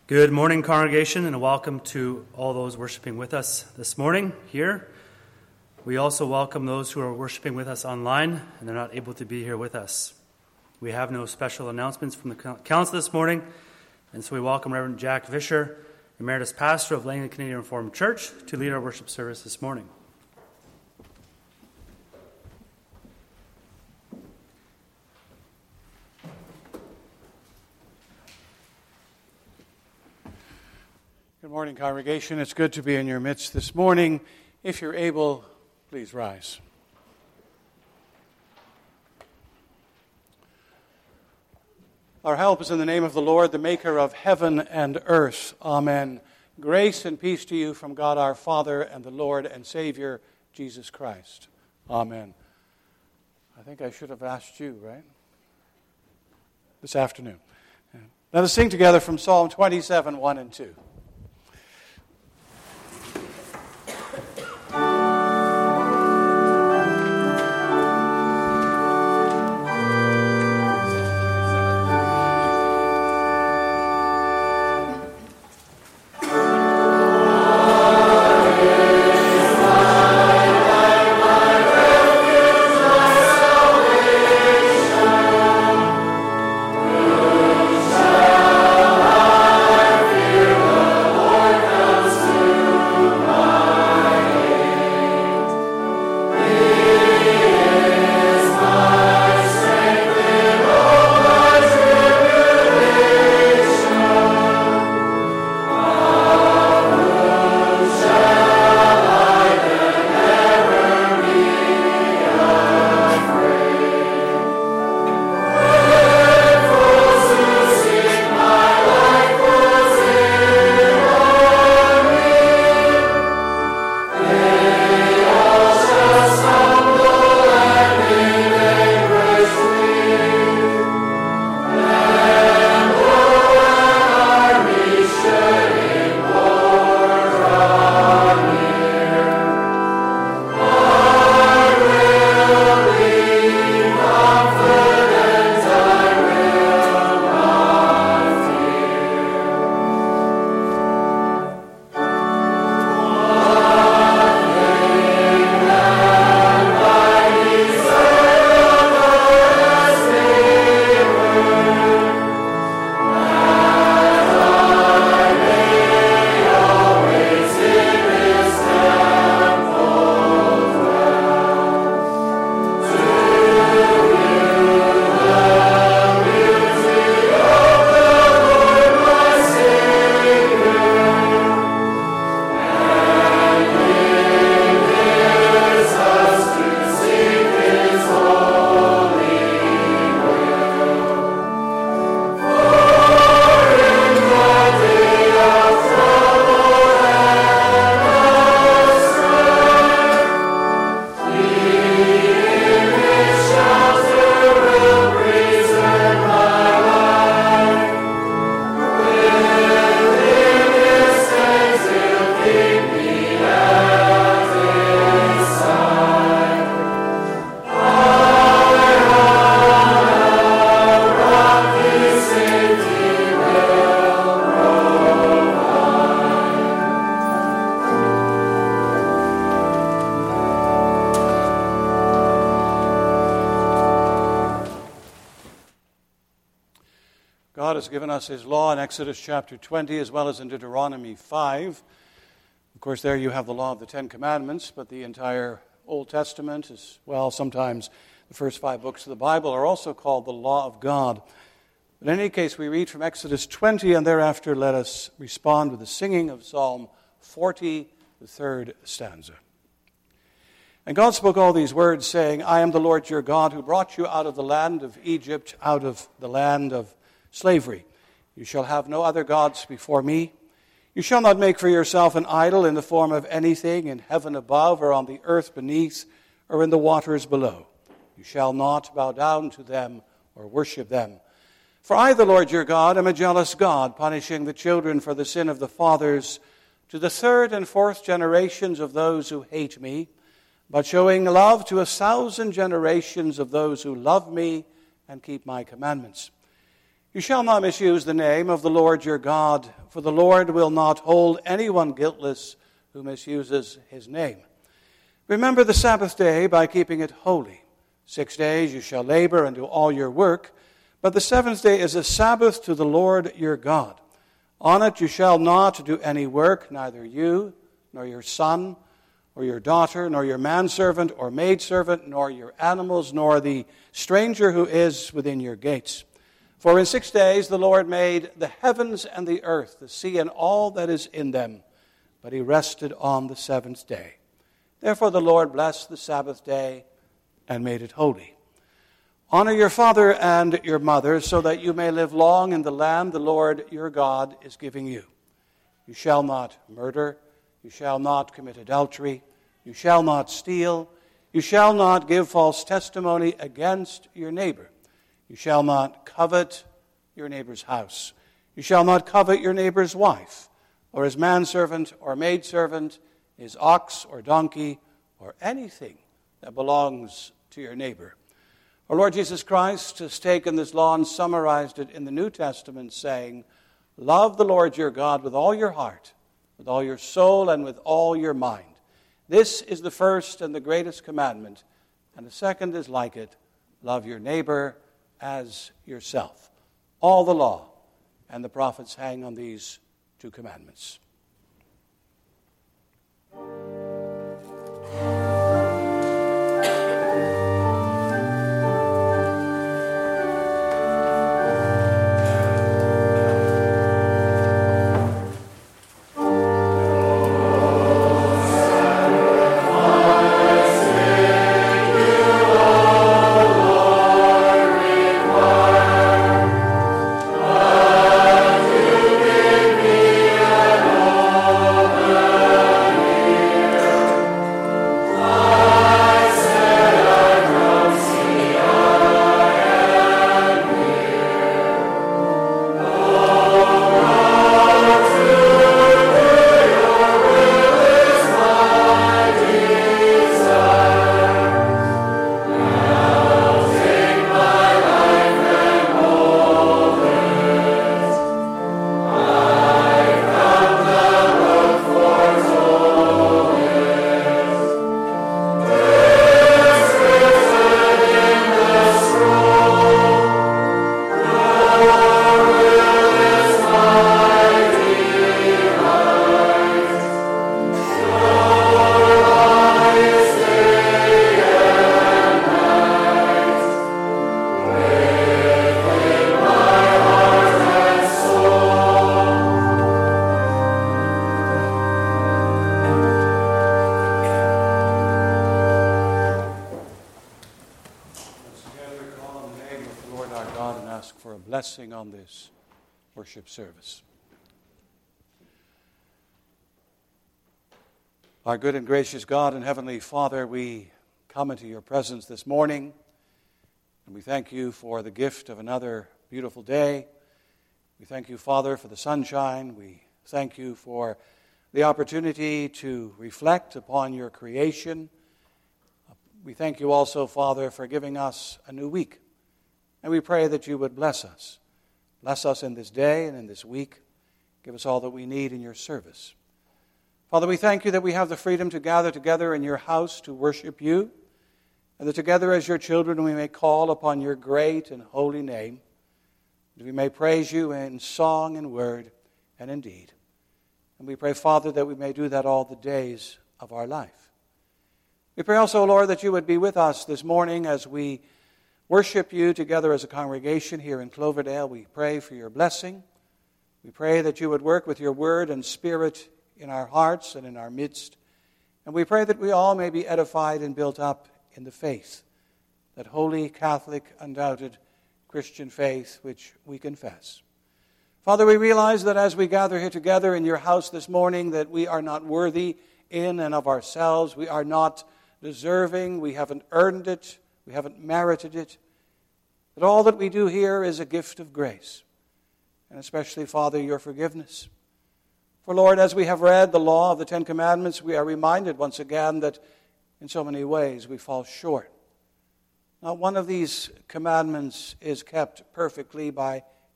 Good morning, congregation, and welcome to all those worshiping with us this morning here. We also welcome those who are worshiping with us online and they're not able to be here with us. We have no special announcements from the council this morning, and so we welcome Reverend Jack Vischer, Emeritus Pastor of Langley Canadian Reformed Church, to lead our worship service this morning. Good morning, congregation. It's good to be in your midst this morning. If you're able, please rise. Our help is in the name of the Lord, the maker of heaven and earth. Amen. Grace and peace to you from God our Father and the Lord and Savior, Jesus Christ. Amen. I think I should have asked you, right? This afternoon. Let us sing together from Psalm 27, 1 and 2. God has given us His law in Exodus chapter 20 as well as in Deuteronomy 5. Of course, there you have the law of the Ten Commandments, but the entire Old Testament as well, sometimes the first 5 books of the Bible are also called the law of God. But in any case, we read from Exodus 20, and thereafter let us respond with the singing of Psalm 40, the 3rd stanza. And God spoke all these words, saying, I am the Lord your God, who brought you out of the land of Egypt, out of the land of slavery. You shall have no other gods before me. You shall not make for yourself an idol in the form of anything in heaven above, or on the earth beneath, or in the waters below. You shall not bow down to them or worship them. For I, the Lord your God, am a jealous God, punishing the children for the sin of the fathers to the 3rd and 4th generations of those who hate me, but showing love to 1,000 generations of those who love me and keep my commandments. You shall not misuse the name of the Lord your God, for the Lord will not hold anyone guiltless who misuses his name. Remember the Sabbath day by keeping it holy. 6 days you shall labor and do all your work, but the seventh day is a Sabbath to the Lord your God. On it you shall not do any work, neither you, nor your son, or your daughter, nor your manservant or maidservant, nor your animals, nor the stranger who is within your gates. For in 6 days the Lord made the heavens and the earth, the sea and all that is in them, but he rested on the seventh day. Therefore the Lord blessed the Sabbath day and made it holy. Honor your father and your mother, so that you may live long in the land the Lord your God is giving you. You shall not murder. You shall not commit adultery. You shall not steal. You shall not give false testimony against your neighbor. You shall not covet your neighbor's house. You shall not covet your neighbor's wife, or his manservant or maidservant, his ox or donkey, or anything that belongs to your neighbor. Our Lord Jesus Christ has taken this law and summarized it in the New Testament, saying, love the Lord your God with all your heart, with all your soul, and with all your mind. This is the first and the greatest commandment, and the second is like it, love your neighbor as yourself. All the law and the prophets hang on these two commandments. Blessing on this worship service. Our good and gracious God and Heavenly Father, we come into your presence this morning, and we thank you for the gift of another beautiful day. We thank you, Father, for the sunshine. We thank you for the opportunity to reflect upon your creation. We thank you also, Father, for giving us a new week. And we pray that you would bless us. Bless us in this day and in this week. Give us all that we need in your service. Father, we thank you that we have the freedom to gather together in your house to worship you, and that together as your children we may call upon your great and holy name, that we may praise you in song and word and in deed. And we pray, Father, that we may do that all the days of our life. We pray also, Lord, that you would be with us this morning as we worship you together as a congregation here in Cloverdale. We pray for your blessing. We pray that you would work with your word and spirit in our hearts and in our midst. And we pray that we all may be edified and built up in the faith, that holy, Catholic, undoubted Christian faith which we confess. Father, we realize that as we gather here together in your house this morning, that we are not worthy in and of ourselves. We are not deserving. We haven't earned it. We haven't merited it. That all that we do here is a gift of grace. And especially, Father, your forgiveness. For, Lord, as we have read the law of the Ten Commandments, we are reminded once again that in so many ways we fall short. Not one of these commandments is kept perfectly by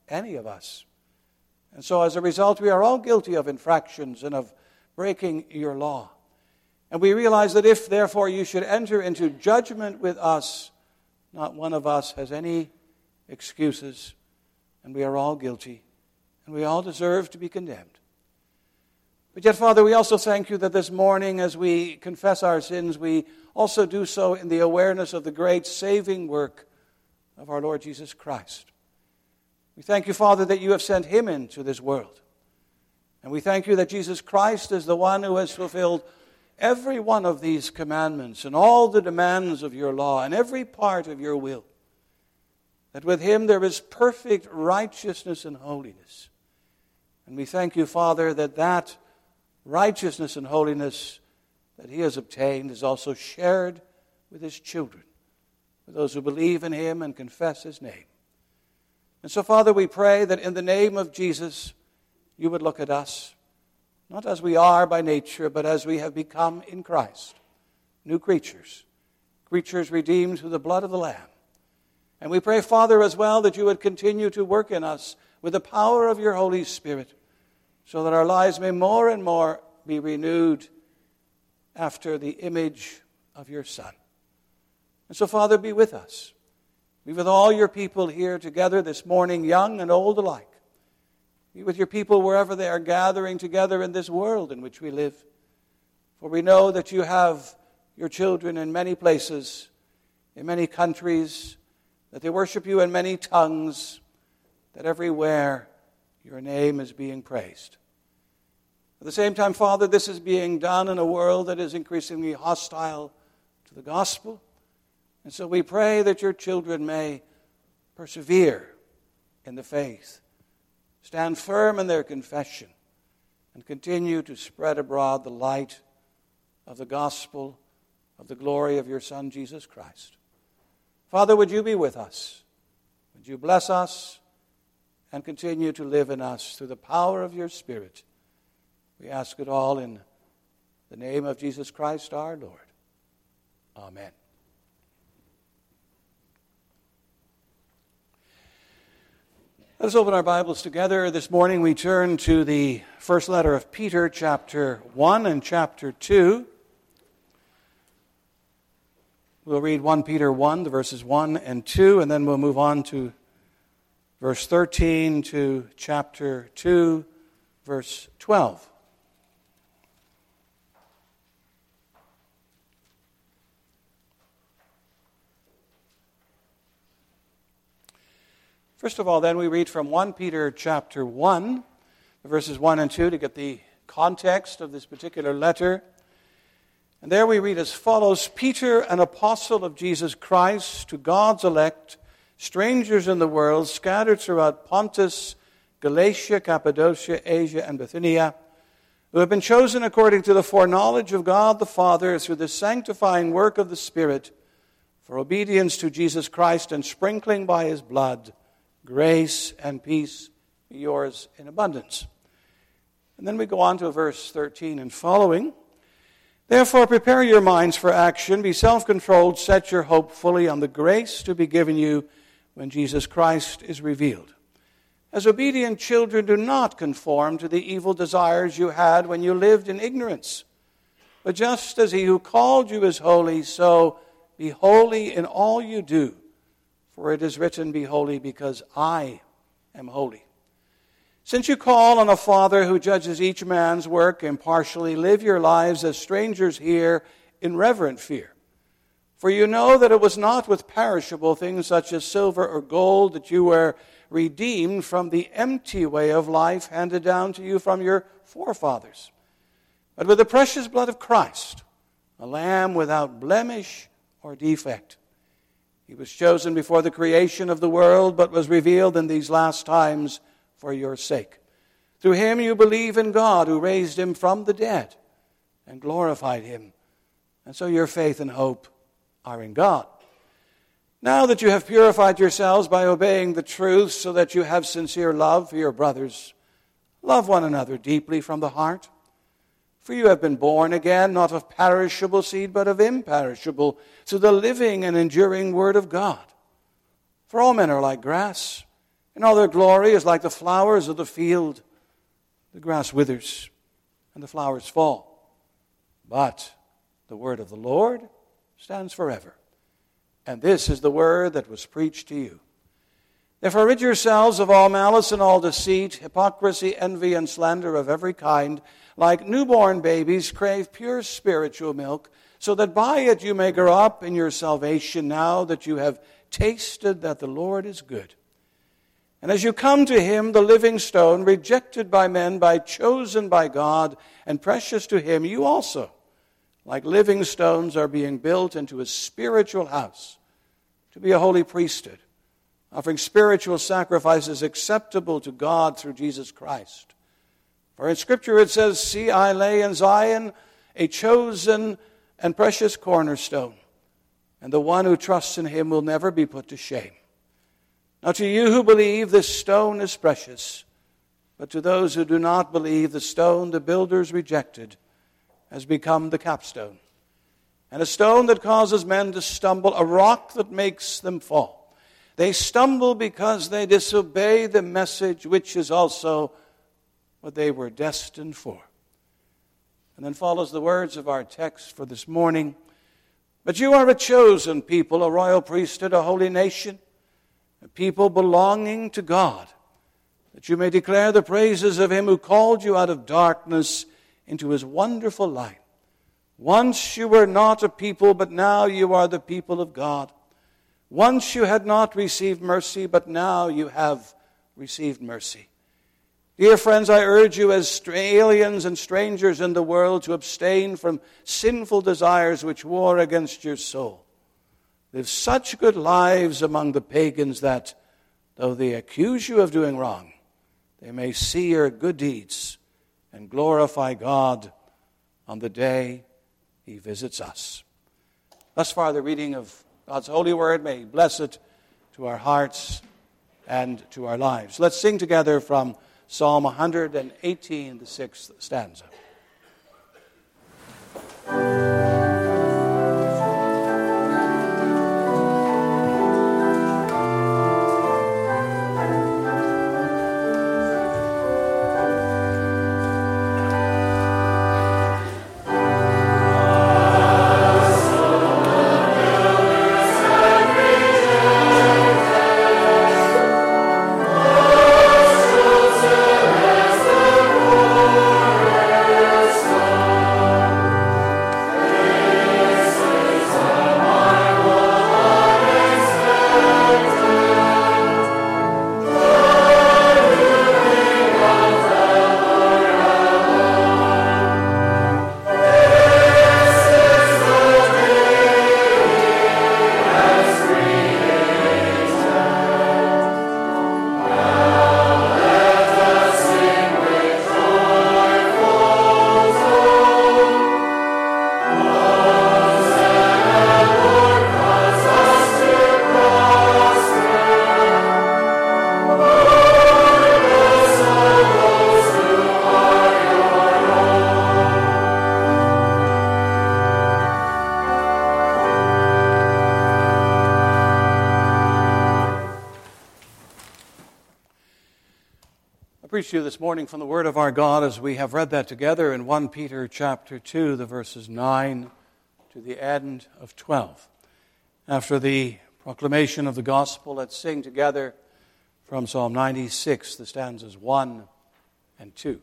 any of us. And so as a result, we are all guilty of infractions and of breaking your law. And we realize that if, therefore, you should enter into judgment with us, not one of us has any excuses, and we are all guilty, and we all deserve to be condemned. But yet, Father, we also thank you that this morning, as we confess our sins, we also do so in the awareness of the great saving work of our Lord Jesus Christ. We thank you, Father, that you have sent him into this world. And we thank you that Jesus Christ is the one who has fulfilled every one of these commandments and all the demands of your law and every part of your will. That with him there is perfect righteousness and holiness. And we thank you, Father, that righteousness and holiness that he has obtained is also shared with his children, with those who believe in him and confess his name. And so, Father, we pray that in the name of Jesus, you would look at us, not as we are by nature, but as we have become in Christ, new creatures, creatures redeemed through the blood of the Lamb. And we pray, Father, as well, that you would continue to work in us with the power of your Holy Spirit, so that our lives may more and more be renewed after the image of your Son. And so, Father, be with us. Be with all your people here together this morning, young and old alike. Be with your people wherever they are gathering together in this world in which we live. For we know that you have your children in many places, in many countries, that they worship you in many tongues, that everywhere your name is being praised. At the same time, Father, this is being done in a world that is increasingly hostile to the gospel. And so we pray that your children may persevere in the faith, stand firm in their confession, and continue to spread abroad the light of the gospel of the glory of your Son, Jesus Christ. Father, would you be with us? Would you bless us and continue to live in us through the power of your Spirit? We ask it all in the name of Jesus Christ our Lord. Amen. Let us open our Bibles together. This morning we turn to the first letter of Peter, chapter 1 and chapter 2. We'll read 1 Peter 1, the verses 1 and 2, and then we'll move on to verse 13 to chapter 2, verse 12. First of all, then, we read from 1 Peter chapter 1, verses 1 and 2, to get the context of this particular letter. And there we read as follows: Peter, an apostle of Jesus Christ, to God's elect, strangers in the world, scattered throughout Pontus, Galatia, Cappadocia, Asia, and Bithynia, who have been chosen according to the foreknowledge of God the Father through the sanctifying work of the Spirit, for obedience to Jesus Christ and sprinkling by his blood, grace and peace be yours in abundance. And then we go on to verse 13 and following. Therefore, prepare your minds for action, be self-controlled, set your hope fully on the grace to be given you when Jesus Christ is revealed. As obedient children, do not conform to the evil desires you had when you lived in ignorance. But just as he who called you is holy, so be holy in all you do. For it is written, be holy because I am holy. Since you call on a Father who judges each man's work impartially, live your lives as strangers here in reverent fear. For you know that it was not with perishable things such as silver or gold that you were redeemed from the empty way of life handed down to you from your forefathers, but with the precious blood of Christ, a lamb without blemish or defect. He was chosen before the creation of the world, but was revealed in these last times for your sake. Through him you believe in God, who raised him from the dead and glorified him. And so your faith and hope are in God. Now that you have purified yourselves by obeying the truth, so that you have sincere love for your brothers, love one another deeply from the heart. For you have been born again, not of perishable seed, but of imperishable, through the living and enduring word of God. For all men are like grass, and all their glory is like the flowers of the field. The grass withers, and the flowers fall. But the word of the Lord stands forever. And this is the word that was preached to you. Therefore rid yourselves of all malice and all deceit, hypocrisy, envy, and slander of every kind. Like newborn babies, crave pure spiritual milk, so that by it you may grow up in your salvation, now that you have tasted that the Lord is good. And as you come to him, the living stone, rejected by men, but chosen by God, and precious to him, you also, like living stones, are being built into a spiritual house, to be a holy priesthood, offering spiritual sacrifices acceptable to God through Jesus Christ. For in Scripture it says, "See, I lay in Zion a chosen and precious cornerstone, and the one who trusts in him will never be put to shame." Now to you who believe, this stone is precious, but to those who do not believe, the stone the builders rejected has become the capstone, and a stone that causes men to stumble, a rock that makes them fall. They stumble because they disobey the message, which is also what they were destined for. And then follows the words of our text for this morning. But you are a chosen people, a royal priesthood, a holy nation, a people belonging to God, that you may declare the praises of him who called you out of darkness into his wonderful light. Once you were not a people, but now you are the people of God. Once you had not received mercy, but now you have received mercy. Dear friends, I urge you as aliens and strangers in the world to abstain from sinful desires which war against your soul. Live such good lives among the pagans that, though they accuse you of doing wrong, they may see your good deeds and glorify God on the day he visits us. Thus far, the reading of God's holy word. May he bless it to our hearts and to our lives. Let's sing together from Psalm 118, the 6th stanza. I preach to you this morning from the Word of our God as we have read that together in 1 Peter chapter 2, the verses 9 to the end of 12. After the proclamation of the gospel, let's sing together from Psalm 96, the stanzas 1 and 2.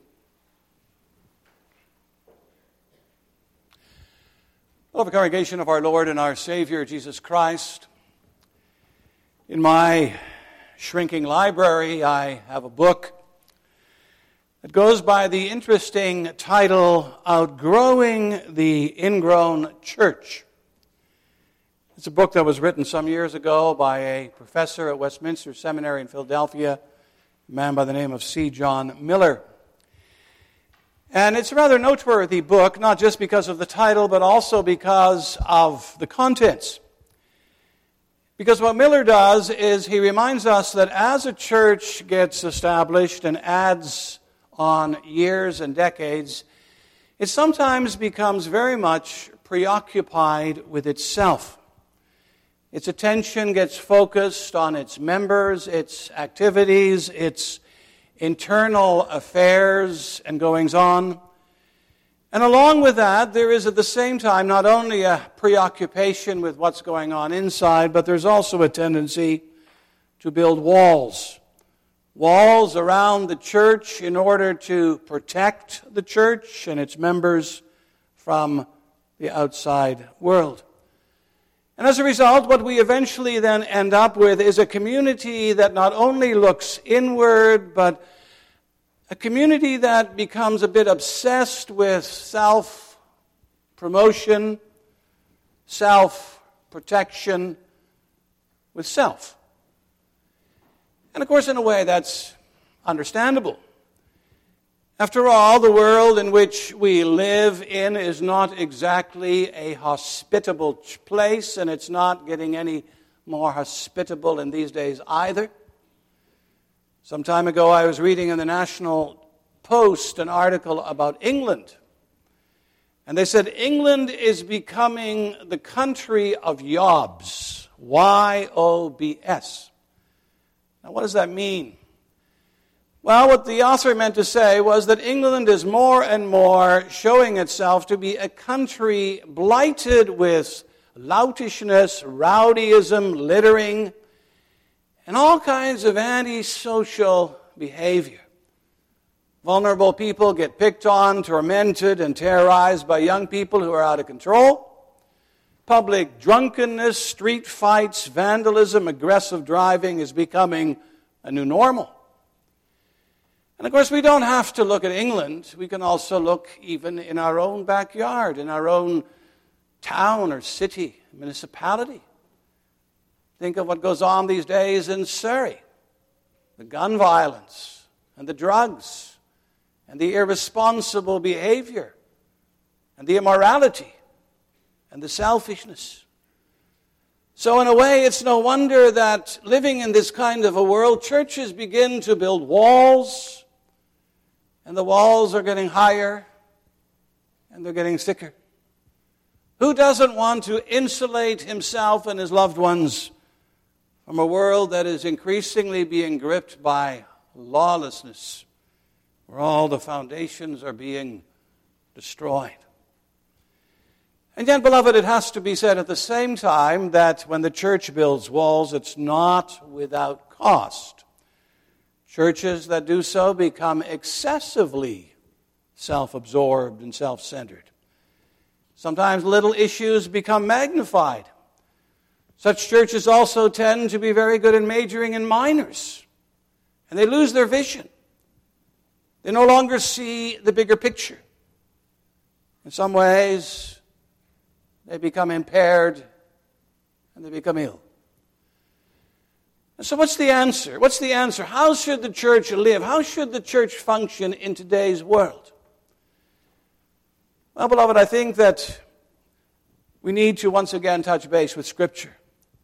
Beloved congregation of our Lord and our Savior, Jesus Christ, in my shrinking library, I have a book that goes by the interesting title, Outgrowing the Ingrown Church. It's a book that was written some years ago by a professor at Westminster Seminary in Philadelphia, a man by the name of C. John Miller. And it's a rather noteworthy book, not just because of the title, but also because of the contents. Because what Miller does is he reminds us that as a church gets established and adds on years and decades, it sometimes becomes very much preoccupied with itself. its attention gets focused on its members, its activities, its internal affairs and goings-on. And along with that, there is at the same time not only a preoccupation with what's going on inside, but there's also a tendency to build walls. Walls around the church in order to protect the church and its members from the outside world. And as a result, what we eventually then end up with is a community that not only looks inward, but a community that becomes a bit obsessed with self-promotion, self-protection, with self. And of course, in a way, that's understandable. After all, the world in which we live in is not exactly a hospitable place, and it's not getting any more hospitable in these days either. Some time ago, I was reading in the National Post an article about England. And they said England is becoming the country of yobs. Y-O-B-S. Now, what does that mean? Well, what the author meant to say was that England is more and more showing itself to be a country blighted with loutishness, rowdyism, littering, and all kinds of antisocial behavior. Vulnerable people get picked on, tormented, and terrorized by young people who are out of control. Public drunkenness, street fights, vandalism, aggressive driving is becoming a new normal. And of course, we don't have to look at England. We can also look even in our own backyard, in our own town or city, municipality. Think of what goes on these days in Surrey. The gun violence and the drugs and the irresponsible behavior and the immorality and the selfishness. So in a way, it's no wonder that living in this kind of a world, churches begin to build walls, and the walls are getting higher, and they're getting thicker. Who doesn't want to insulate himself and his loved ones from a world that is increasingly being gripped by lawlessness, where all the foundations are being destroyed? And yet, beloved, it has to be said at the same time that when the church builds walls, it's not without cost. Churches that do so become excessively self-absorbed and self-centered. Sometimes little issues become magnified. Such churches also tend to be very good in majoring in minors, and they lose their vision. They no longer see the bigger picture. In some ways, they become impaired and they become ill. And so what's the answer? What's the answer? How should the church live? How should the church function in today's world? Well, beloved, I think that we need to once again touch base with Scripture.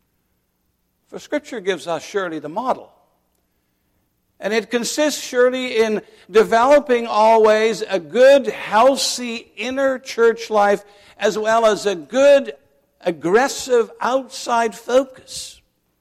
For Scripture gives us surely the model. And it consists surely in developing always a good, healthy inner church life as well as a good, aggressive outside focus.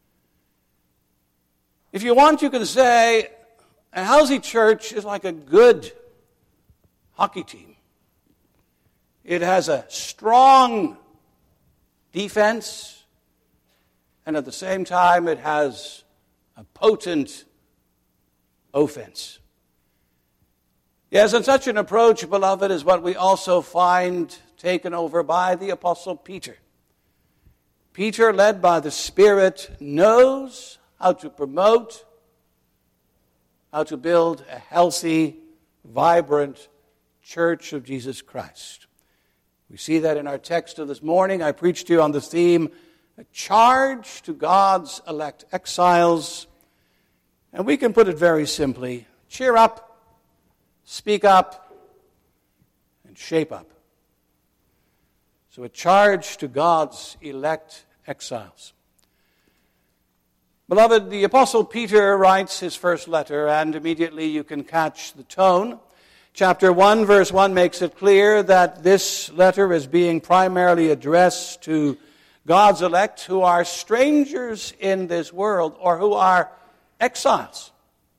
If you want, you can say a healthy church is like a good hockey team. It has a strong defense, and at the same time it has a potent offense. Yes, and such an approach, beloved, is what we also find taken over by the Apostle Peter. Peter, led by the Spirit, knows how to promote, how to build a healthy, vibrant church of Jesus Christ. We see that in our text of this morning. I preached to you on the theme, a charge to God's elect exiles. And we can put it very simply, cheer up, speak up, and shape up. So a charge to God's elect exiles. Beloved, the Apostle Peter writes his first letter, and immediately you can catch the tone. Chapter 1, verse 1 makes it clear that this letter is being primarily addressed to God's elect who are strangers in this world or who are exiles.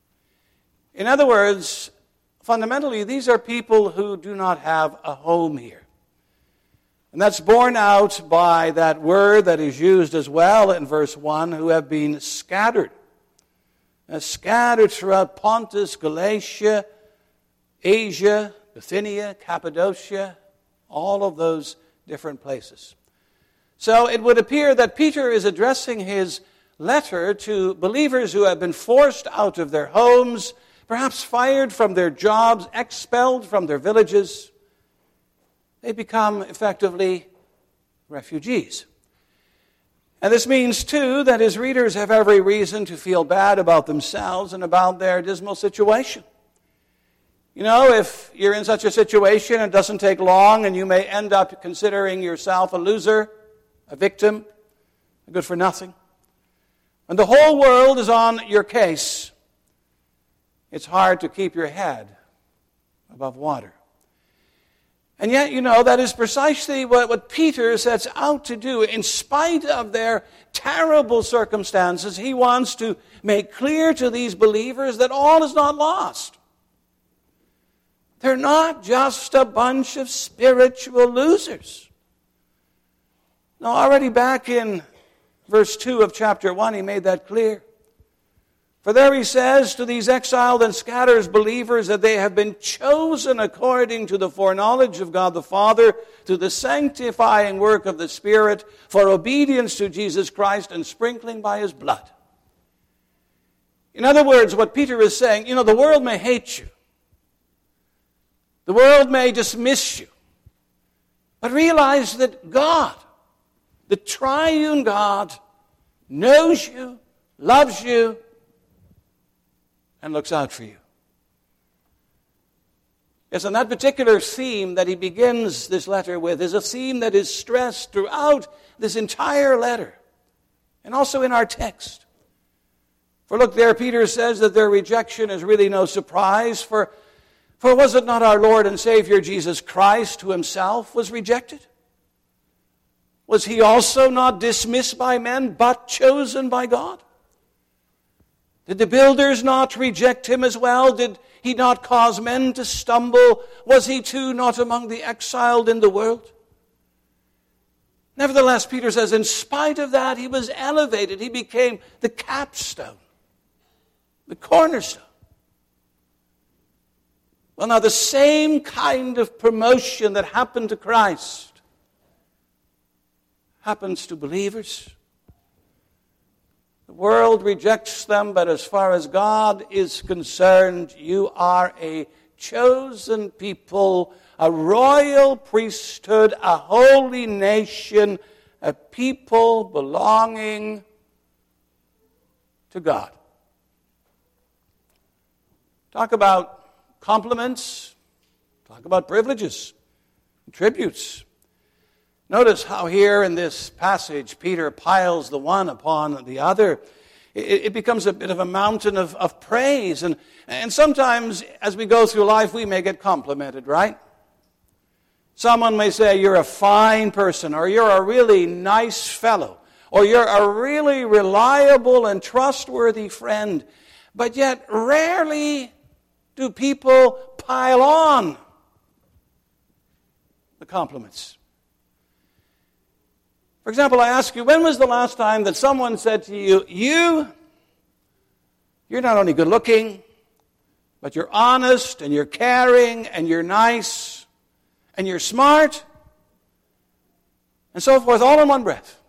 In other words, fundamentally, these are people who do not have a home here. And that's borne out by that word that is used as well in verse 1, who have been scattered. Scattered throughout Pontus, Galatia, Asia, Bithynia, Cappadocia, all of those different places. So it would appear that Peter is addressing his letter to believers who have been forced out of their homes, perhaps fired from their jobs, expelled from their villages. They become effectively refugees. And this means, too, that his readers have every reason to feel bad about themselves and about their dismal situation. You know, if you're in such a situation, it doesn't take long, and you may end up considering yourself a loser, a victim, a good for nothing. When the whole world is on your case, it's hard to keep your head above water. And yet, you know, that is precisely what Peter sets out to do. In spite of their terrible circumstances, he wants to make clear to these believers that all is not lost. They're not just a bunch of spiritual losers. Now, already back in verse 2 of chapter 1, he made that clear. For there he says to these exiled and scattered believers that they have been chosen according to the foreknowledge of God the Father, to the sanctifying work of the Spirit, for obedience to Jesus Christ and sprinkling by his blood. In other words, what Peter is saying, you know, the world may hate you. The world may dismiss you. But realize that God, the triune God, knows you, loves you, and looks out for you. Yes, and that particular theme that he begins this letter with is a theme that is stressed throughout this entire letter, and also in our text. For look there, Peter says that their rejection is really no surprise, for was it not our Lord and Savior Jesus Christ who himself was rejected? Was he also not dismissed by men, but chosen by God? Did the builders not reject him as well? Did he not cause men to stumble? Was he too not among the exiled in the world? Nevertheless, Peter says, in spite of that, he was elevated. He became the capstone, the cornerstone. Well, now, the same kind of promotion that happened to Christ happens to believers. The world rejects them, but as far as God is concerned, you are a chosen people, a royal priesthood, a holy nation, a people belonging to God. Talk about compliments, talk about privileges, tributes. Notice how here in this passage, Peter piles the one upon the other. It becomes a bit of a mountain of praise. And sometimes as we go through life, we may get complimented, right? Someone may say, you're a fine person, or you're a really nice fellow, or you're a really reliable and trustworthy friend. But yet, rarely do people pile on the compliments. For example, I ask you, when was the last time that someone said to you, you're not only good looking, but you're honest, and you're caring, and you're nice, and you're smart, and so forth, all in one breath.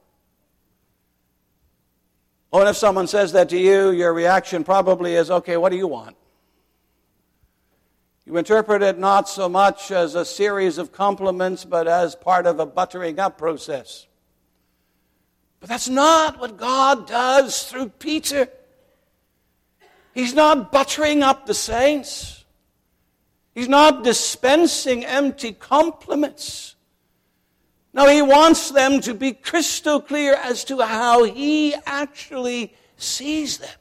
Oh, and if someone says that to you, your reaction probably is, okay, what do you want? You interpret it not so much as a series of compliments, but as part of a buttering up process. But that's not what God does through Peter. He's not buttering up the saints. He's not dispensing empty compliments. No, he wants them to be crystal clear as to how he actually sees them.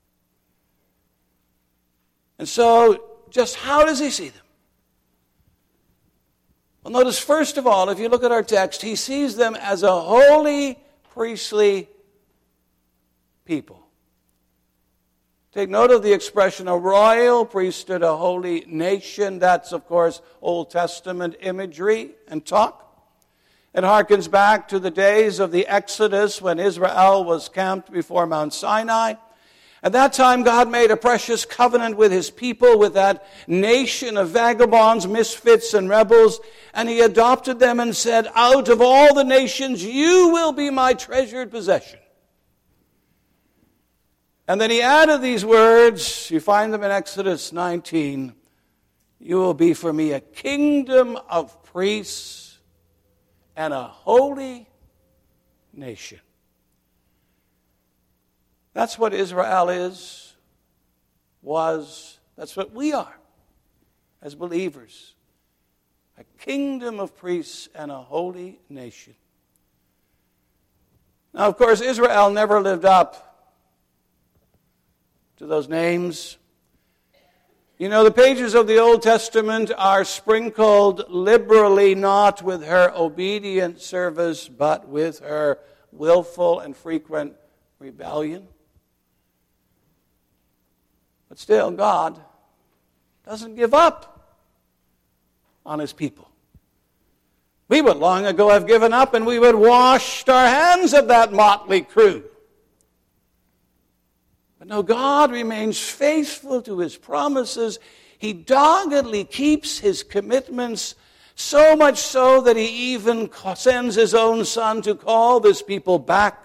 And so, just how does he see them? Well, notice first of all, if you look at our text, he sees them as a holy priestly people. Take note of the expression, a royal priesthood, a holy nation. That's, of course, Old Testament imagery and talk. It harkens back to the days of the Exodus when Israel was camped before Mount Sinai. At that time, God made a precious covenant with his people, with that nation of vagabonds, misfits, and rebels, and he adopted them and said, out of all the nations, you will be my treasured possession. And then he added these words, you find them in Exodus 19, you will be for me a kingdom of priests and a holy nation. That's what Israel was, that's what we are as believers. A kingdom of priests and a holy nation. Now, of course, Israel never lived up to those names. You know, the pages of the Old Testament are sprinkled liberally, not with her obedient service, but with her willful and frequent rebellion. But still, God doesn't give up on his people. We would long ago have given up and we would wash our hands of that motley crew. But no, God remains faithful to his promises. He doggedly keeps his commitments, so much so that he even sends his own Son to call this people back,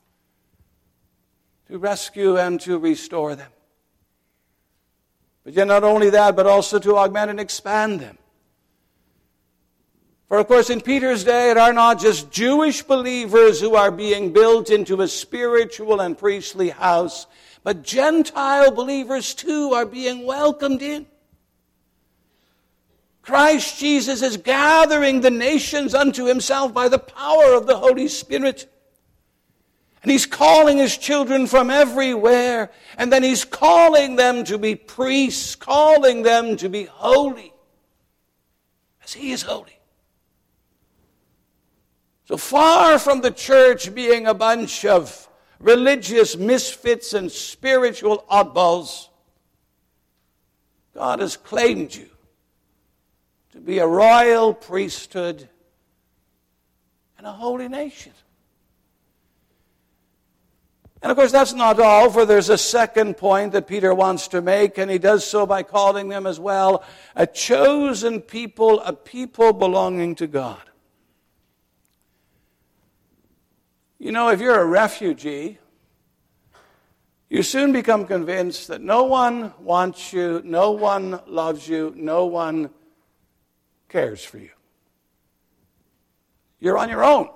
to rescue and to restore them. But yet not only that, but also to augment and expand them. For, of course, in Peter's day, it are not just Jewish believers who are being built into a spiritual and priestly house, but Gentile believers, too, are being welcomed in. Christ Jesus is gathering the nations unto himself by the power of the Holy Spirit. And he's calling his children from everywhere, and then he's calling them to be priests, calling them to be holy, as he is holy. So far from the church being a bunch of religious misfits and spiritual oddballs, God has claimed you to be a royal priesthood and a holy nation. And of course that's not all, for there's a second point that Peter wants to make, and he does so by calling them as well a chosen people, a people belonging to God. You know, if you're a refugee, you soon become convinced that no one wants you, no one loves you, no one cares for you. You're on your own.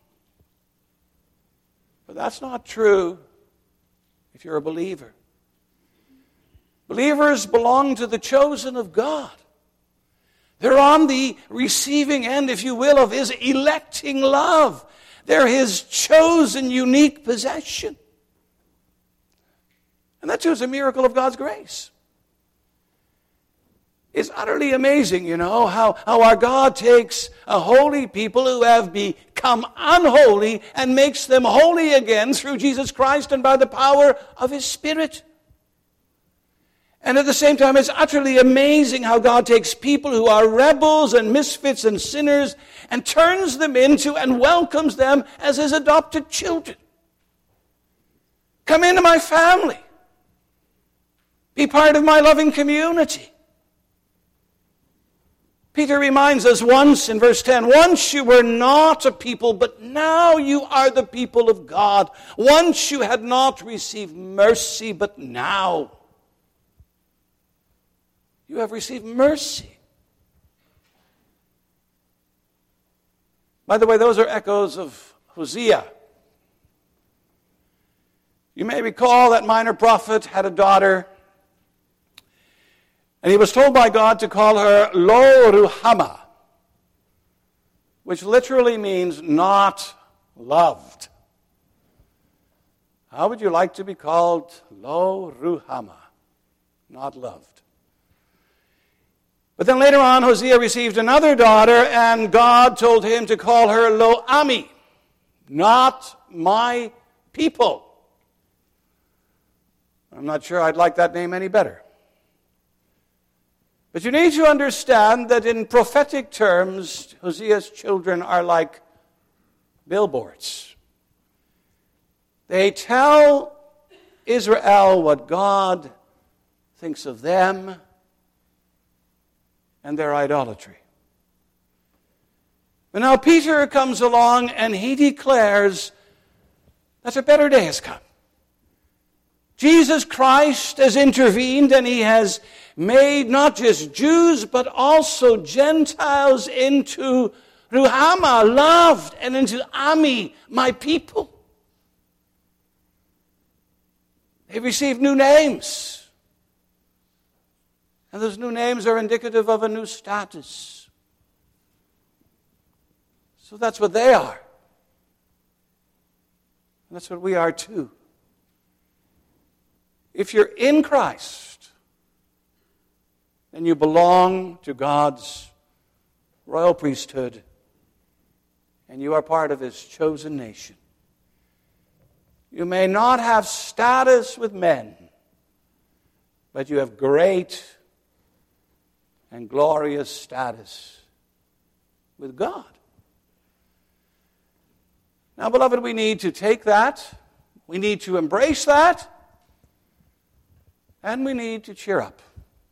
But that's not true if you're a believer. Believers belong to the chosen of God. They're on the receiving end, if you will, of his electing love. They're his chosen, unique possession. And that too is a miracle of God's grace. It's utterly amazing, you know, how our God takes a holy people who have become unholy and makes them holy again through Jesus Christ and by the power of his Spirit. And at the same time, it's utterly amazing how God takes people who are rebels and misfits and sinners and turns them into and welcomes them as his adopted children. Come into my family. Be part of my loving community. Peter reminds us once in verse 10, once you were not a people, but now you are the people of God. Once you had not received mercy, but now you have received mercy. By the way, those are echoes of Hosea. You may recall that minor prophet had a daughter, and he was told by God to call her Lo Ruhamah, which literally means not loved. How would you like to be called Lo Ruhamah, not loved? But then later on, Hosea received another daughter, and God told him to call her Lo Ami, not my people. I'm not sure I'd like that name any better. But you need to understand that in prophetic terms, Hosea's children are like billboards. They tell Israel what God thinks of them and their idolatry. But now Peter comes along and he declares that a better day has come. Jesus Christ has intervened and he has made not just Jews but also Gentiles into Ruhama, loved, and into Ami, my people. They've received new names. And those new names are indicative of a new status. So that's what they are. And that's what we are too. If you're in Christ, then you belong to God's royal priesthood, and you are part of His chosen nation. You may not have status with men, but you have great and glorious status with God. Now, beloved, we need to take that, we need to embrace that, and we need to cheer up.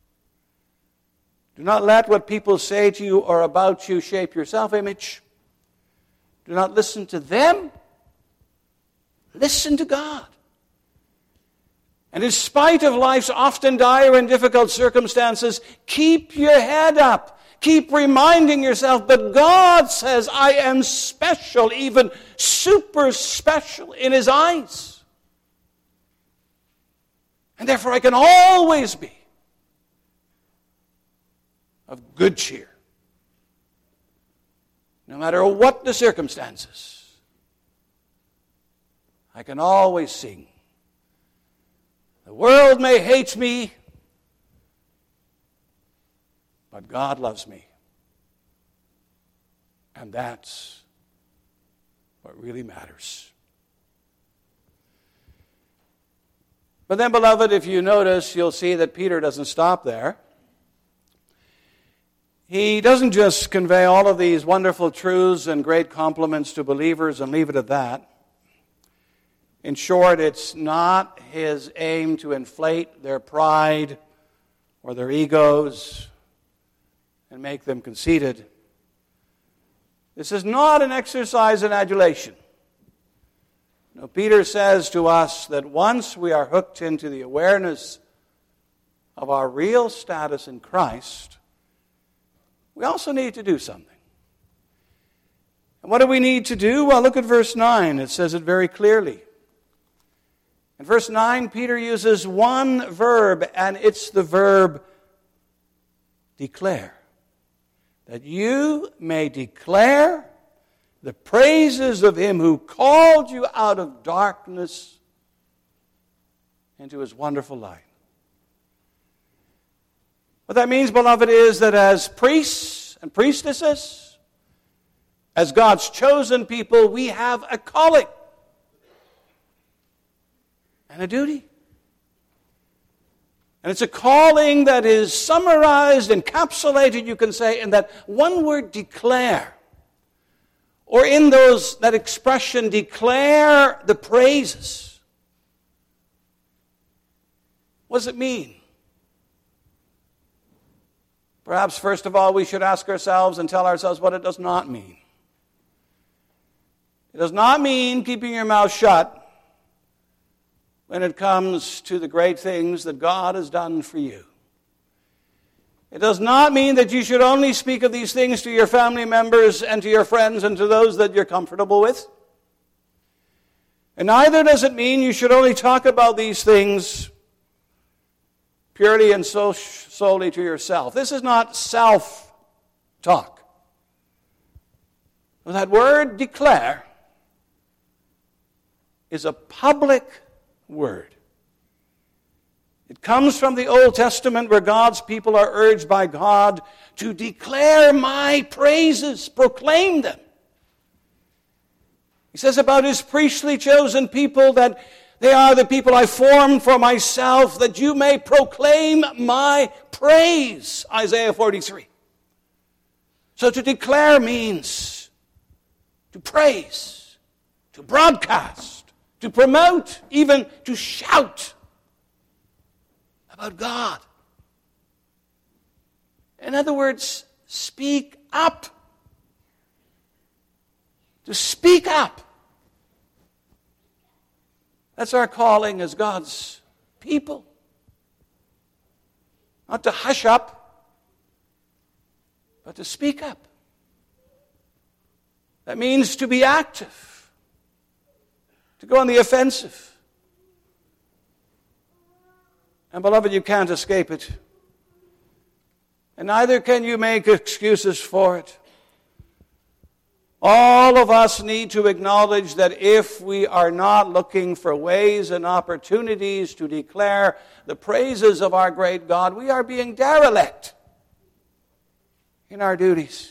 Do not let what people say to you or about you shape your self-image. Do not listen to them. Listen to God. And in spite of life's often dire and difficult circumstances, keep your head up. Keep reminding yourself, but God says, I am special, even super special in His eyes. And therefore I can always be of good cheer, no matter what the circumstances. I can always sing. The world may hate me, but God loves me. And that's what really matters. But then, beloved, if you notice, you'll see that Peter doesn't stop there. He doesn't just convey all of these wonderful truths and great compliments to believers and leave it at that. In short, it's not his aim to inflate their pride or their egos and make them conceited. This is not an exercise in adulation. No, Peter says to us that once we are hooked into the awareness of our real status in Christ, we also need to do something. And what do we need to do? Well, look at verse 9. It says it very clearly. In verse 9, Peter uses one verb, and it's the verb declare. That you may declare the praises of Him who called you out of darkness into His wonderful light. What that means, beloved, is that as priests and priestesses, as God's chosen people, we have a calling and a duty. And it's a calling that is summarized, encapsulated, you can say, in that one word, declare. Or in that expression, declare the praises. What does it mean? Perhaps, first of all, we should ask ourselves and tell ourselves what it does not mean. It does not mean keeping your mouth shut when it comes to the great things that God has done for you. It does not mean that you should only speak of these things to your family members and to your friends and to those that you're comfortable with. And neither does it mean you should only talk about these things purely and solely to yourself. This is not self-talk. That word declare is a public word. It comes from the Old Testament where God's people are urged by God to declare my praises, proclaim them. He says about his priestly chosen people that they are the people I formed for myself, that you may proclaim my praise. Isaiah 43. So to declare means to praise, to broadcast, to promote, even to shout about God. In other words, speak up. To speak up. That's our calling as God's people. Not to hush up, but to speak up. That means to be active, to go on the offensive. And beloved, you can't escape it. And neither can you make excuses for it. All of us need to acknowledge that if we are not looking for ways and opportunities to declare the praises of our great God, we are being derelict in our duties.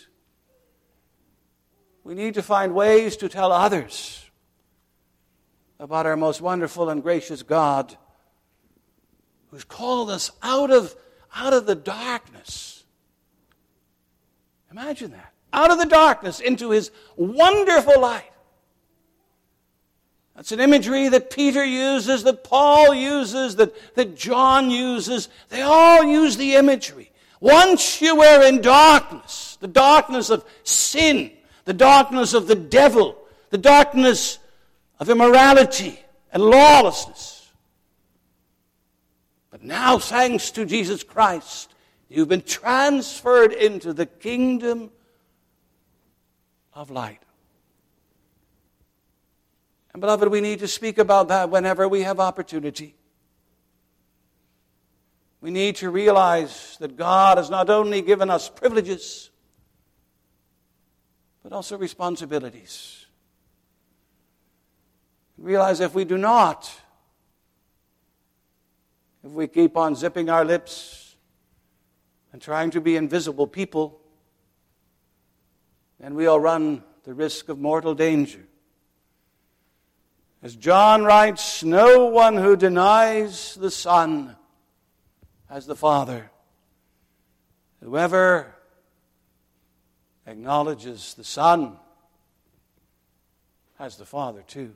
We need to find ways to tell others about our most wonderful and gracious God who's called us out of the darkness. Imagine that. Out of the darkness into his wonderful light. That's an imagery that Peter uses, that Paul uses, that John uses. They all use the imagery. Once you were in darkness, the darkness of sin, the darkness of the devil, the darkness of immorality and lawlessness. But now, thanks to Jesus Christ, you've been transferred into the kingdom of light. And beloved, we need to speak about that whenever we have opportunity. We need to realize that God has not only given us privileges, but also responsibilities. Realize if we do not, if we keep on zipping our lips and trying to be invisible people, then we'll run the risk of mortal danger. As John writes, no one who denies the Son has the Father. Whoever acknowledges the Son has the Father too.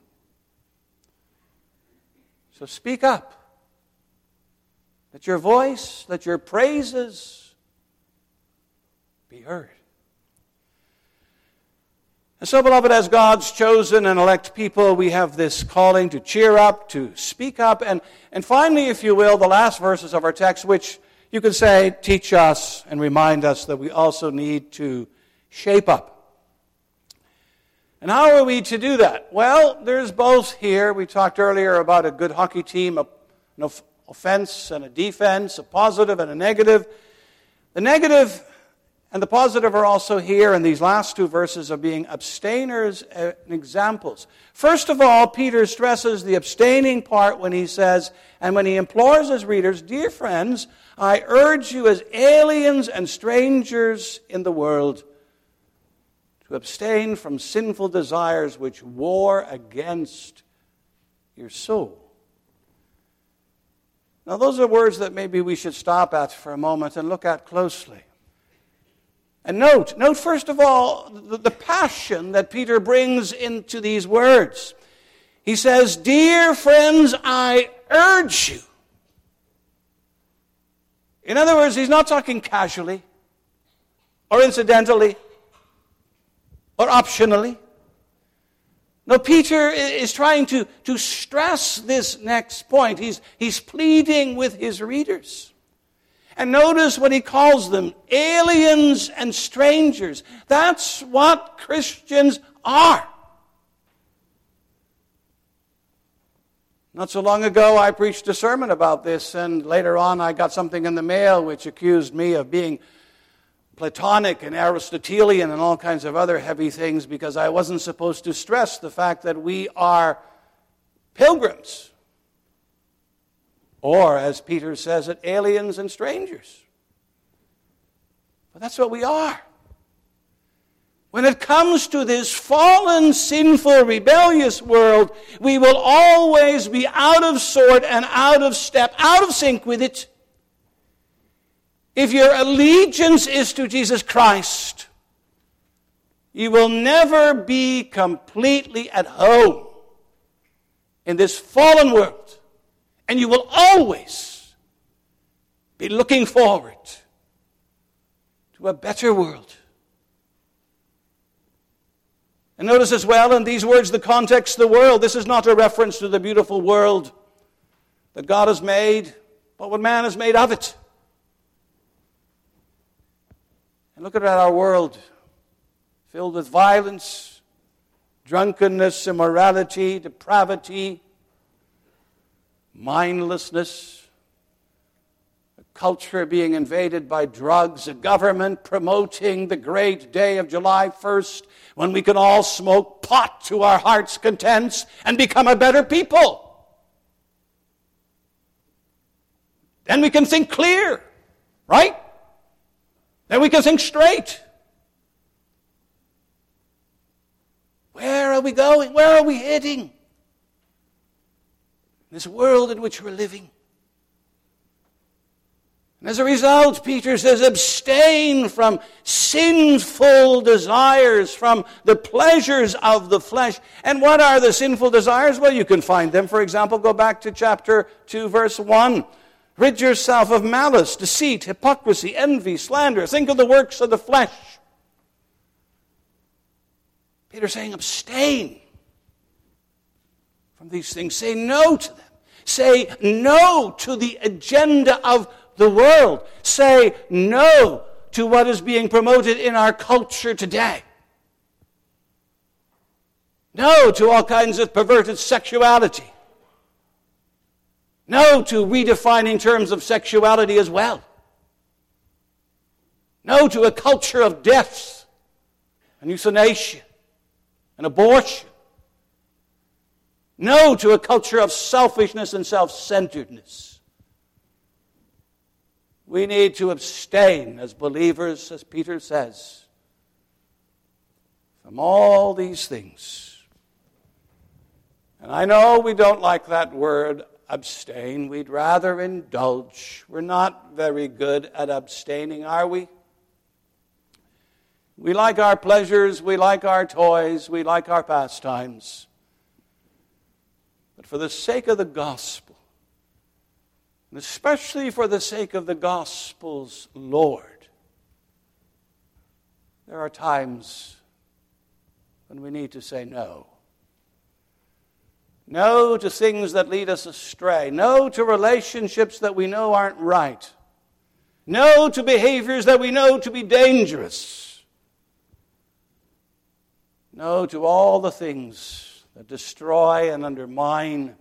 So speak up. Let your voice, let your praises be heard. And so, beloved, as God's chosen and elect people, we have this calling to cheer up, to speak up, and finally, if you will, the last verses of our text, which you could say teach us and remind us that we also need to shape up. And how are we to do that? Well, there's both here. We talked earlier about a good hockey team, an offense and a defense, a positive and a negative. The negative and the positive are also here in these last two verses of being abstainers and examples. First of all, Peter stresses the abstaining part when he says, and when he implores his readers, dear friends, I urge you as aliens and strangers in the world to abstain from sinful desires which war against your soul. Now, those are words that maybe we should stop at for a moment and look at closely. And note first of all, the passion that Peter brings into these words. He says, dear friends, I urge you. In other words, he's not talking casually, or incidentally, or optionally. No, Peter is trying to stress this next point. He's pleading with his readers. And notice what he calls them, aliens and strangers. That's what Christians are. Not so long ago, I preached a sermon about this, and later on I got something in the mail which accused me of being Platonic and Aristotelian and all kinds of other heavy things because I wasn't supposed to stress the fact that we are pilgrims. Or, as Peter says it, aliens and strangers. But that's what we are. When it comes to this fallen, sinful, rebellious world, we will always be out of sort and out of step, out of sync with it. If your allegiance is to Jesus Christ, you will never be completely at home in this fallen world. And you will always be looking forward to a better world. And notice as well in these words the context of the world. This is not a reference to the beautiful world that God has made, but what man has made of it. And look at our world, filled with violence, drunkenness, immorality, depravity, mindlessness, a culture being invaded by drugs, a government promoting the great day of July 1st when we can all smoke pot to our heart's contents and become a better people. Then we can think clear, right? Then we can think straight. Where are we going? Where are we heading? This world in which we're living. And as a result, Peter says, abstain from sinful desires, from the pleasures of the flesh. And what are the sinful desires? Well, you can find them. For example, go back to chapter 2, verse 1. Rid yourself of malice, deceit, hypocrisy, envy, slander. Think of the works of the flesh. Peter's saying, abstain from these things. Say no to them. Say no to the agenda of the world. Say no to what is being promoted in our culture today. No to all kinds of perverted sexuality. No to redefining terms of sexuality as well. No to a culture of death and euthanasia and abortion. No to a culture of selfishness and self-centeredness. We need to abstain as believers, as Peter says, from all these things. And I know we don't like that word, abstain. We'd rather indulge. We're not very good at abstaining, are we? We like our pleasures, we like our toys, we like our pastimes. But for the sake of the gospel, and especially for the sake of the gospel's Lord, there are times when we need to say no. No to things that lead us astray. No to relationships that we know aren't right. No to behaviors that we know to be dangerous. No to all the things that destroy and undermine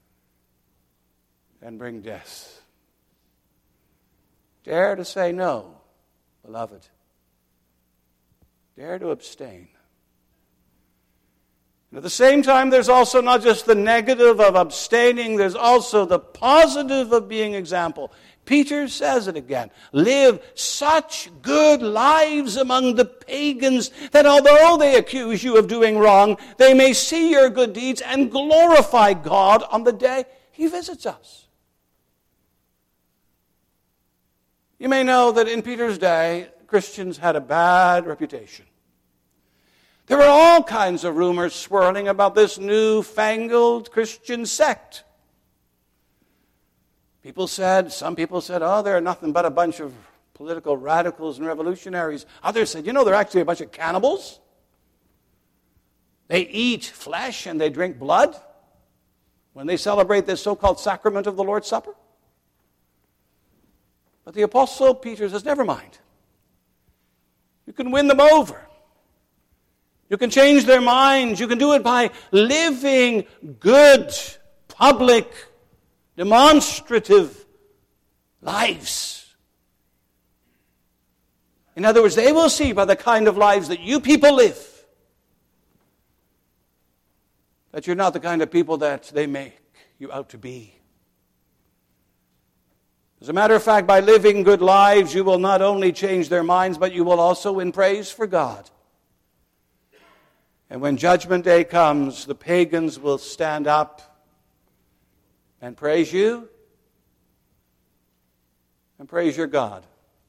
and bring death. Dare to say no, beloved. Dare to abstain. And at the same time, there's also not just the negative of abstaining, there's also the positive of being example. Peter says it again. Live such good lives among the pagans that although they accuse you of doing wrong, they may see your good deeds and glorify God on the day He visits us. You may know that in Peter's day, Christians had a bad reputation. There were all kinds of rumors swirling about this newfangled Christian sect. Some people said, oh, they're nothing but a bunch of political radicals and revolutionaries. Others said, they're actually a bunch of cannibals. They eat flesh and they drink blood when they celebrate this so-called sacrament of the Lord's Supper. But the Apostle Peter says, never mind. You can win them over. You can change their minds. You can do it by living good, public, demonstrative lives. In other words, they will see by the kind of lives that you people live that you're not the kind of people that they make you out to be. As a matter of fact, by living good lives, you will not only change their minds, but you will also win praise for God. And when Judgment Day comes, the pagans will stand up and praise you and praise your God.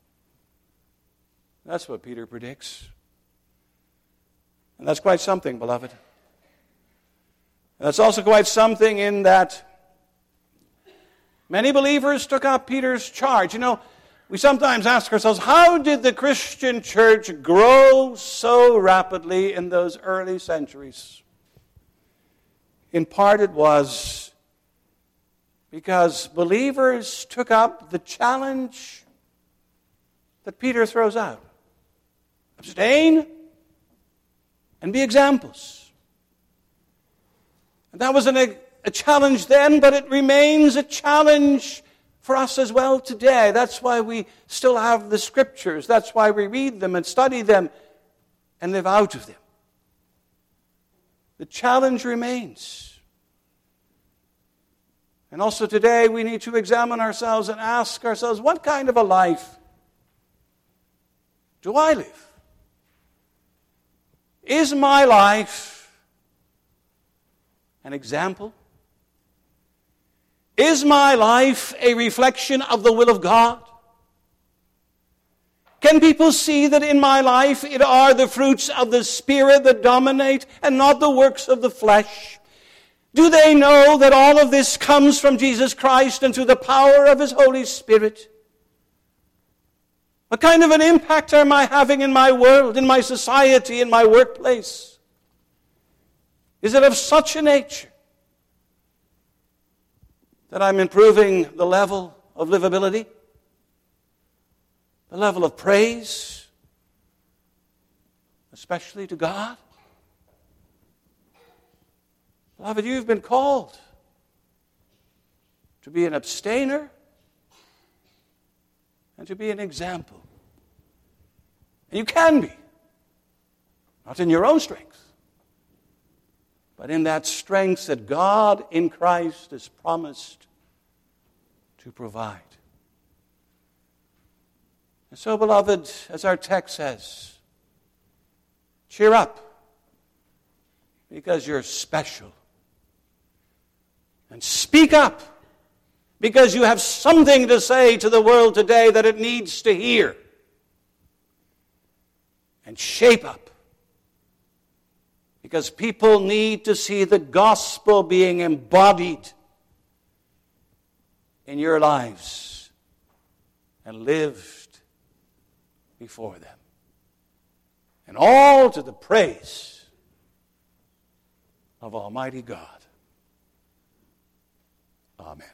That's what Peter predicts. And that's quite something, beloved. And that's also quite something in that many believers took up Peter's charge. You know, we sometimes ask ourselves, how did the Christian church grow so rapidly in those early centuries? In part it was because believers took up the challenge that Peter throws out. Abstain and be examples. And that was a challenge then, but it remains a challenge for us as well today. That's why we still have the Scriptures. That's why we read them and study them and live out of them. The challenge remains. And also today we need to examine ourselves and ask ourselves, what kind of a life do I live? Is my life an example? Is my life a reflection of the will of God? Can people see that in my life it are the fruits of the Spirit that dominate and not the works of the flesh? Do they know that all of this comes from Jesus Christ and through the power of His Holy Spirit? What kind of an impact am I having in my world, in my society, in my workplace? Is it of such a nature that I'm improving the level of livability, the level of praise, especially to God? Beloved, you've been called to be an abstainer and to be an example. And you can be, not in your own strength, but in that strength that God in Christ has promised to provide. And so, beloved, as our text says, cheer up, because you're special. And speak up, because you have something to say to the world today that it needs to hear. And shape up, because people need to see the gospel being embodied in your lives and lived before them. And all to the praise of Almighty God. Amen.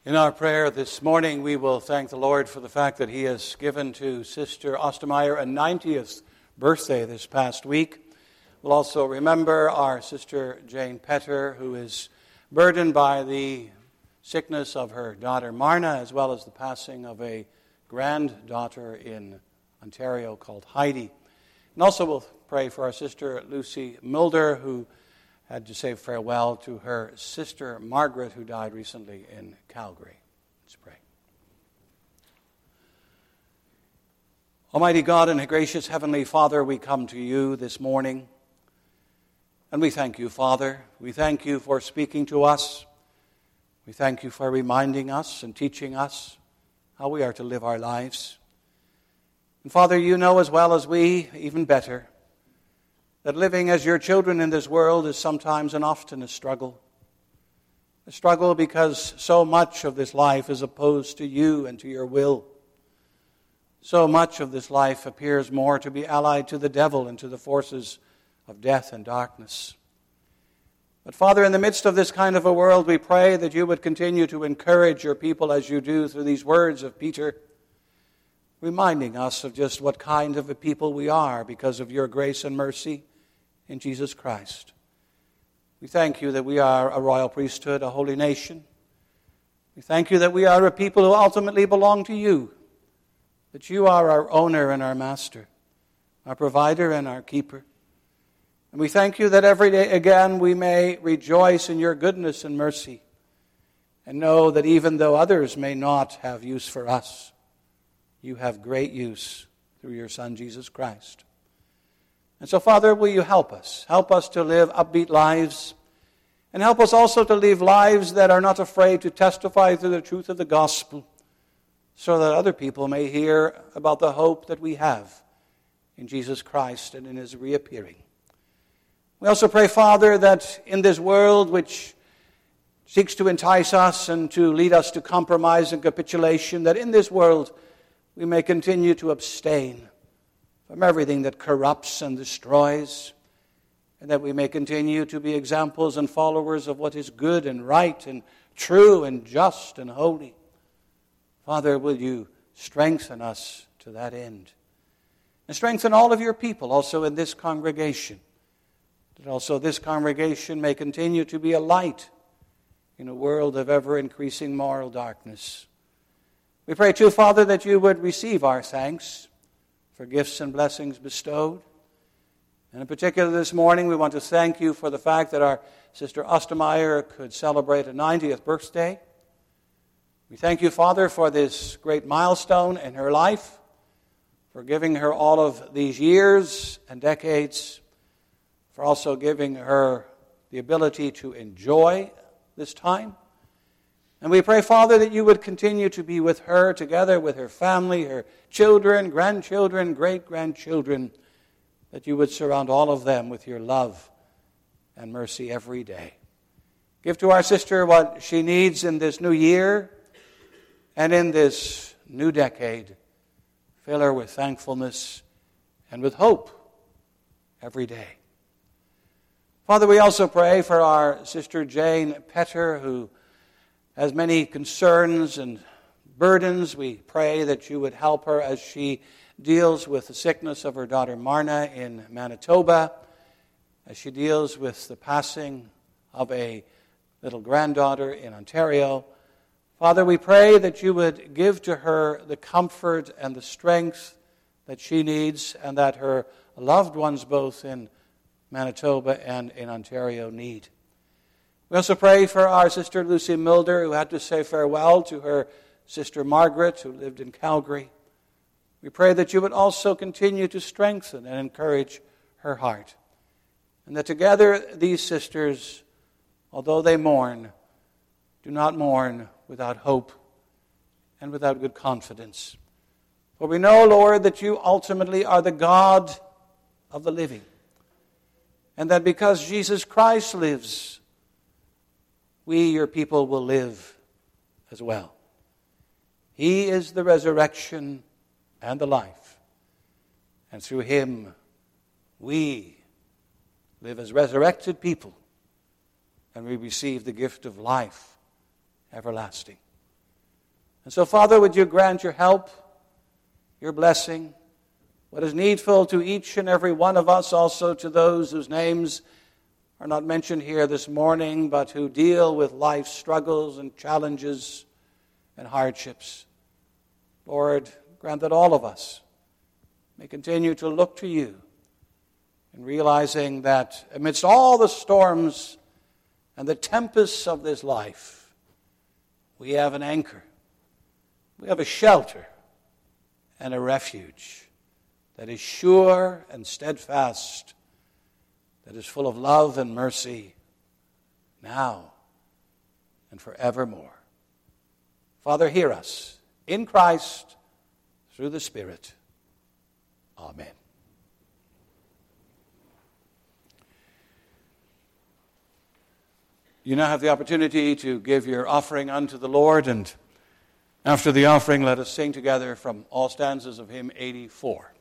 In our prayer this morning, we will thank the Lord for the fact that He has given to Sister Ostermeyer a 90th birthday this past week. We'll also remember our Sister Jane Petter, who is burdened by the sickness of her daughter Marna, as well as the passing of a granddaughter in Ontario called Heidi. And also we'll pray for our Sister Lucy Mulder, who had to say farewell to her sister Margaret, who died recently in Calgary. Let's pray. Almighty God and gracious Heavenly Father, we come to you this morning, and we thank you, Father. We thank you for speaking to us. We thank you for reminding us and teaching us how we are to live our lives. And Father, you know as well as we, even better, that living as your children in this world is sometimes and often a struggle. A struggle because so much of this life is opposed to you and to your will. So much of this life appears more to be allied to the devil and to the forces of death and darkness. But Father, in the midst of this kind of a world, we pray that you would continue to encourage your people as you do through these words of Peter, reminding us of just what kind of a people we are because of your grace and mercy in Jesus Christ. We thank you that we are a royal priesthood, a holy nation. We thank you that we are a people who ultimately belong to you, that you are our owner and our master, our provider and our keeper. And we thank you that every day again we may rejoice in your goodness and mercy and know that even though others may not have use for us, you have great use through your Son, Jesus Christ. And so, Father, will you help us? Help us to live upbeat lives, and help us also to live lives that are not afraid to testify to the truth of the gospel, so that other people may hear about the hope that we have in Jesus Christ and in his reappearing. We also pray, Father, that in this world which seeks to entice us and to lead us to compromise and capitulation, that in this world we may continue to abstain from everything that corrupts and destroys, and that we may continue to be examples and followers of what is good and right and true and just and holy. Father, will you strengthen us to that end? And strengthen all of your people also in this congregation, that also this congregation may continue to be a light in a world of ever-increasing moral darkness. We pray too, Father, that you would receive our thanks for gifts and blessings bestowed. And in particular this morning, we want to thank you for the fact that our Sister Ostermeyer could celebrate a 90th birthday. We thank you, Father, for this great milestone in her life, for giving her all of these years and decades, for also giving her the ability to enjoy this time. And we pray, Father, that you would continue to be with her, together with her family, her children, grandchildren, great-grandchildren, that you would surround all of them with your love and mercy every day. Give to our sister what she needs in this new year and in this new decade. Fill her with thankfulness and with hope every day. Father, we also pray for our Sister Jane Petter, who has many concerns and burdens. We pray that you would help her as she deals with the sickness of her daughter Marna in Manitoba, as she deals with the passing of a little granddaughter in Ontario. Father, we pray that you would give to her the comfort and the strength that she needs and that her loved ones both in Manitoba and in Ontario need. We also pray for our Sister Lucy Mulder, who had to say farewell to her sister Margaret, who lived in Calgary. We pray that you would also continue to strengthen and encourage her heart, and that together these sisters, although they mourn, do not mourn without hope and without good confidence. For we know, Lord, that you ultimately are the God of the living, and that because Jesus Christ lives, we, your people, will live as well. He is the resurrection and the life, and through him we live as resurrected people, and we receive the gift of life everlasting. And so, Father, would you grant your help, your blessing, what is needful to each and every one of us, also to those whose names are not mentioned here this morning, but who deal with life's struggles and challenges and hardships. Lord, grant that all of us may continue to look to you in realizing that amidst all the storms and the tempests of this life, we have an anchor, we have a shelter and a refuge that is sure and steadfast, that is full of love and mercy now and forevermore. Father, hear us in Christ through the Spirit. Amen. You now have the opportunity to give your offering unto the Lord, and after the offering, let us sing together from all stanzas of hymn 84.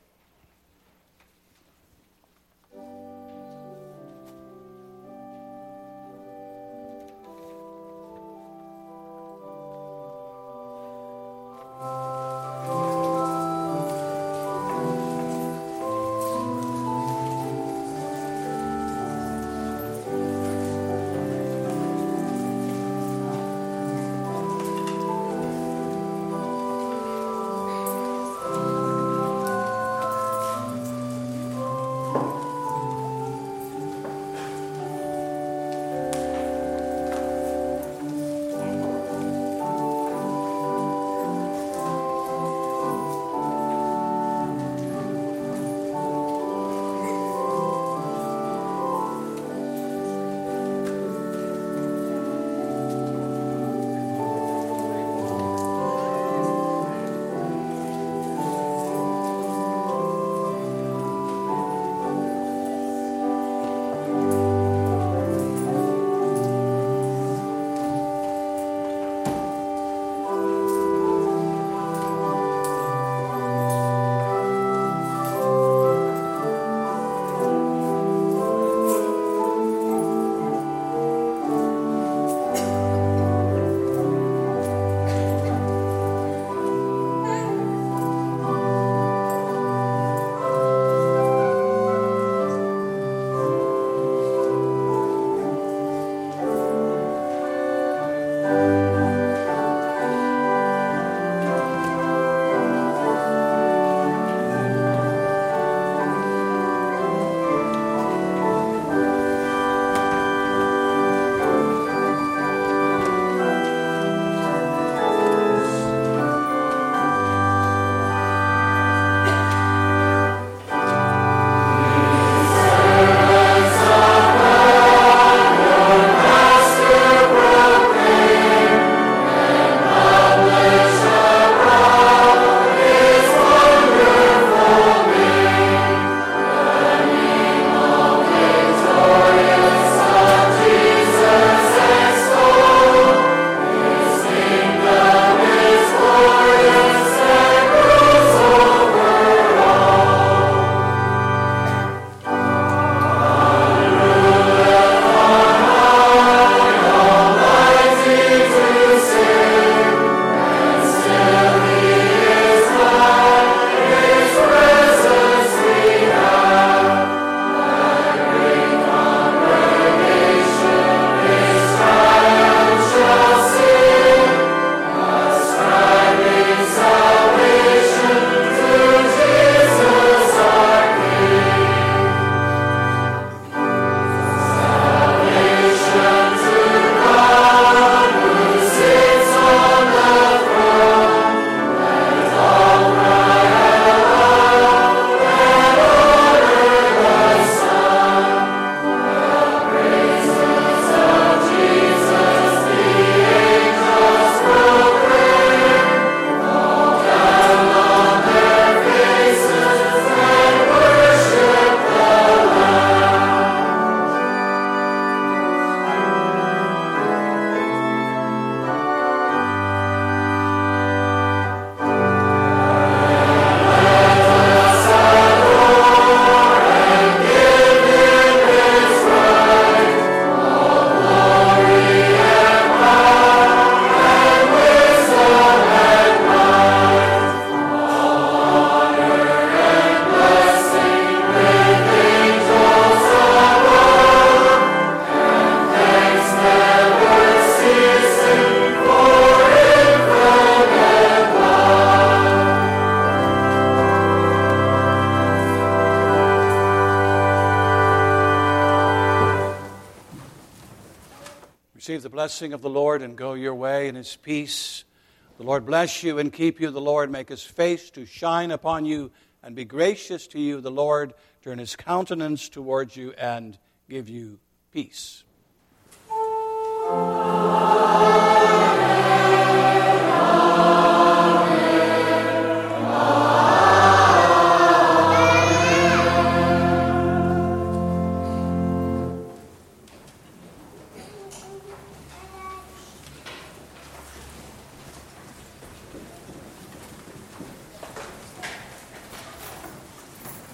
Receive the blessing of the Lord and go your way in his peace. The Lord bless you and keep you. The Lord make his face to shine upon you and be gracious to you. The Lord turn his countenance towards you and give you peace. Amen.